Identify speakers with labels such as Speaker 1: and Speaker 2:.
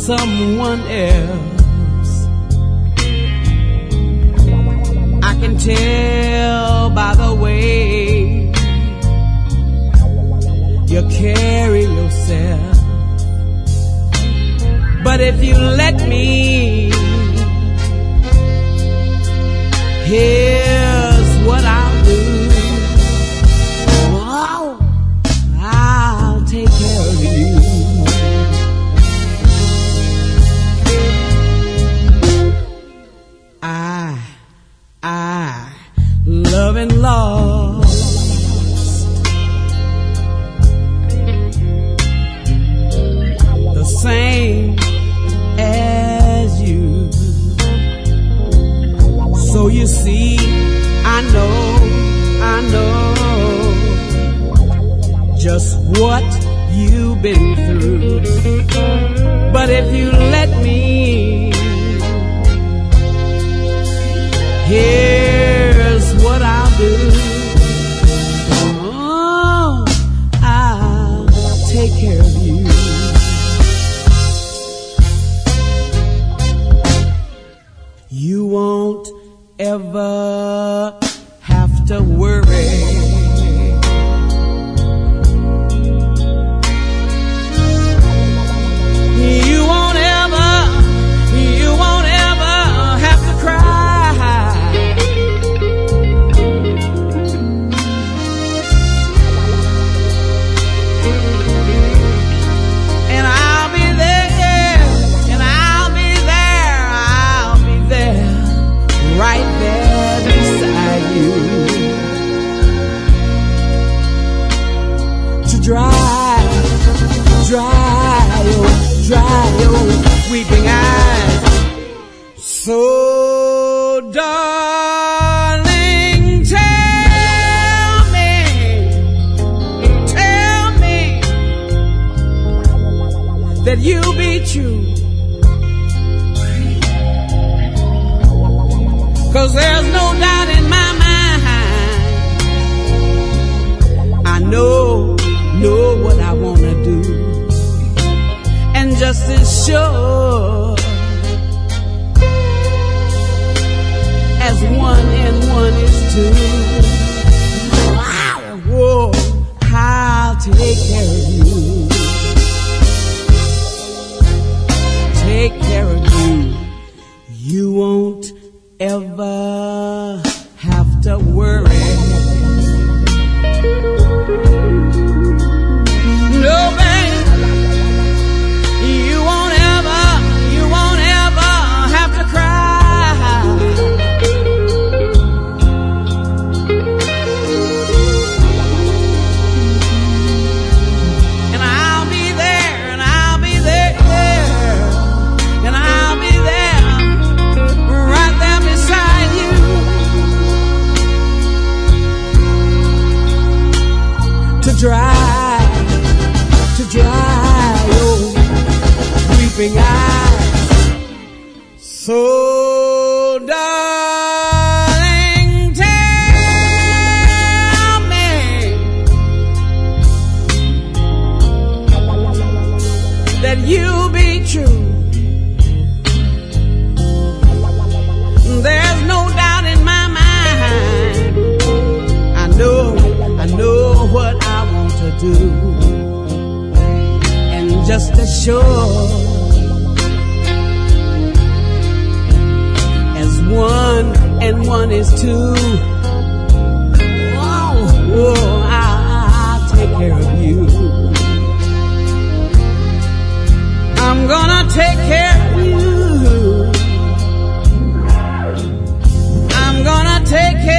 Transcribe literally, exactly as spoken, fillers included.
Speaker 1: someone else. I can tell by the way you carry yourself. But if you let me, here's what I'll do. Oh, I'll take care of you. I, I love and lost the same as you. So you see, I know, I know just what you've been through. But if you let me, here's what I'll do. Oh, I'll take care of you. You won't ever have to worry. You won't ever, you won't ever have to cry. And I'll be there, and I'll be there, I'll be there, right there beside you, to dry, dry your, dry your weeping eyes. So darling, tell me, tell me that you'll be true. 'Cause there's no doubt in my mind. I know, know what I wanna do. And just as sure as one and one is two, whoa, I'll take care of you. Take care of you. You won't ever have to worry. No, babe, you won't ever, you won't ever have to cry. And I'll be there, and I'll be there, and I'll be there, right there beside you, to dry, to dry your weeping eyes. So darling, tell me that you'll be true. There's no doubt in my mind. I know, I know what I want to do. And just as sure as one and one is two, whoa, whoa, I'll, I'll take care of you. I'm gonna take care of you. I'm gonna take care